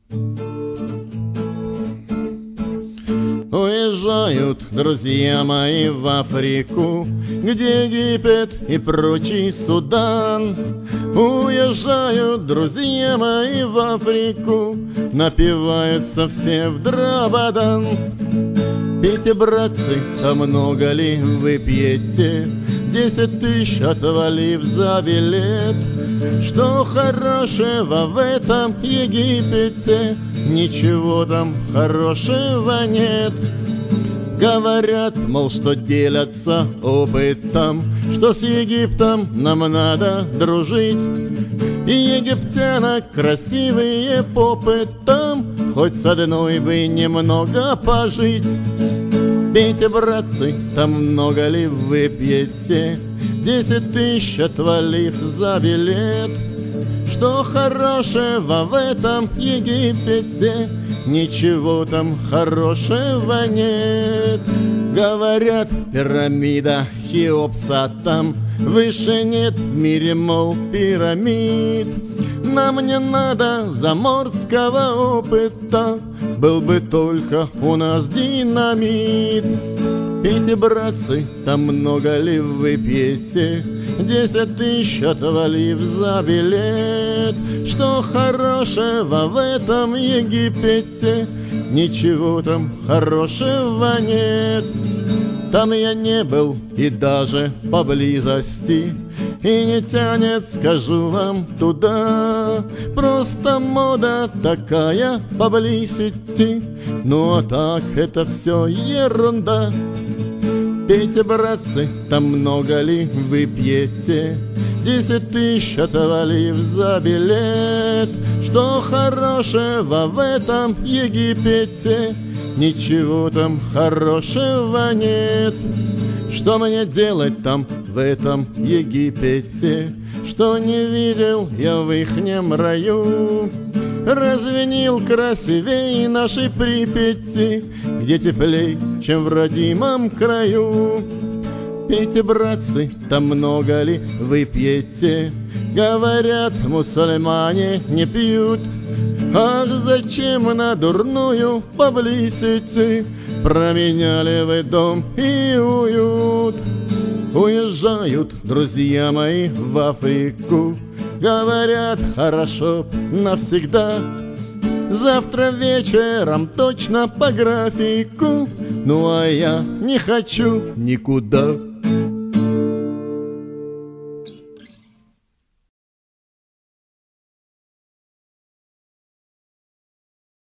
Уезжают друзья мои в Африку, где Египет и прочий Судан. Уезжают друзья мои в Африку, напиваются все в драбадан. Пейте, братцы, а много ли вы пьете? 10 тысяч отвалив за билет. Что хорошего в этом Египете? Ничего там хорошего нет. Говорят, мол, что делятся опытом, что с Египтом нам надо дружить. И египтянок красивые попы там, хоть с одной бы немного пожить. Пейте, братцы, там много ли вы пьете? 10 тысяч отвалив за билет. Что хорошего в этом Египете? Ничего там хорошего нет. Говорят, пирамида Хеопса там, выше нет в мире, мол, пирамид. Нам не надо заморского опыта, был бы только у нас динамит. Пейте, братцы, там много ли вы пьете? 10 тысяч отвалив за билет. Что хорошего в этом Египете? Ничего там хорошего нет. Там я не был и даже поблизости, и не тянет, скажу вам, туда. Просто мода такая поблизости, ну а так это все ерунда. Пейте, братцы, там много ли вы пьете? 10 тысяч отвалив за билет. Что хорошего в этом Египете? Ничего там хорошего нет. Что мне делать там в этом Египете? Что не видел я в ихнем раю? Разве Нил красивей нашей Припяти, где теплей, чем в родимом краю? Пейте, братцы, там много ли вы пьете? Говорят, мусульмане не пьют. Ах, зачем на дурную поблизости променяли вы дом и уют? Уезжают друзья мои в Африку, говорят, хорошо навсегда. Завтра вечером точно по графику, ну а я не хочу никуда.